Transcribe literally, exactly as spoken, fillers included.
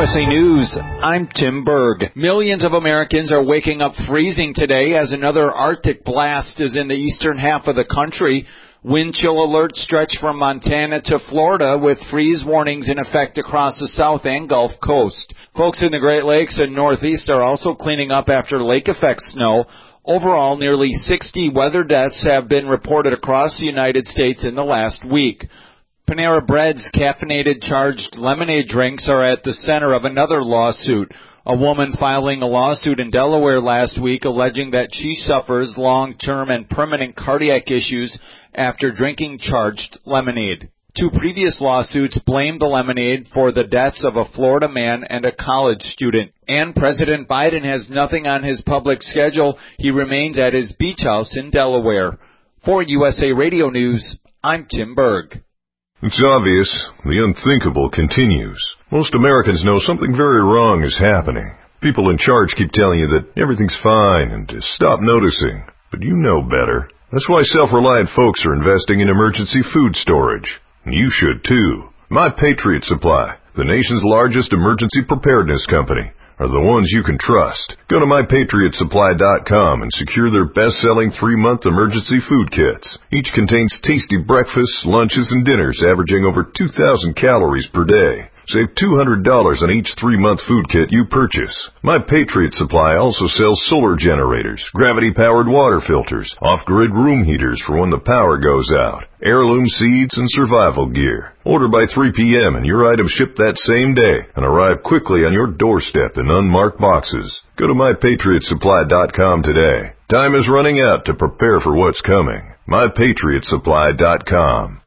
S A News, I'm Tim Berg. Millions of Americans are waking up freezing today as another Arctic blast is in the eastern half of the country. Wind chill alerts stretch from Montana to Florida with freeze warnings in effect across the South and Gulf Coast. Folks in the Great Lakes and Northeast are also cleaning up after lake effect snow. Overall, nearly sixty weather deaths have been reported across the United States in the last week. Panera Bread's caffeinated charged lemonade drinks are at the center of another lawsuit. A woman filing a lawsuit in Delaware last week alleging that she suffers long-term and permanent cardiac issues after drinking charged lemonade. Two previous lawsuits blamed the lemonade for the deaths of a Florida man and a college student. And President Biden has nothing on his public schedule. He remains at his beach house in Delaware. For U S A Radio News, I'm Tim Berg. It's obvious. The unthinkable continues. Most Americans know something very wrong is happening. People in charge keep telling you that everything's fine and to stop noticing. But you know better. That's why self-reliant folks are investing in emergency food storage. You should too. My Patriot Supply, the nation's largest emergency preparedness company, are the ones you can trust. Go to my patriot supply dot com and secure their best-selling three-month emergency food kits. Each contains tasty breakfasts, lunches, and dinners averaging over two thousand calories per day. Save two hundred dollars on each three-month food kit you purchase. My Patriot Supply also sells solar generators, gravity-powered water filters, off-grid room heaters for when the power goes out, heirloom seeds, and survival gear. Order by three p.m. and your items ship that same day and arrive quickly on your doorstep in unmarked boxes. Go to my patriot supply dot com today. Time is running out to prepare for what's coming. my patriot supply dot com.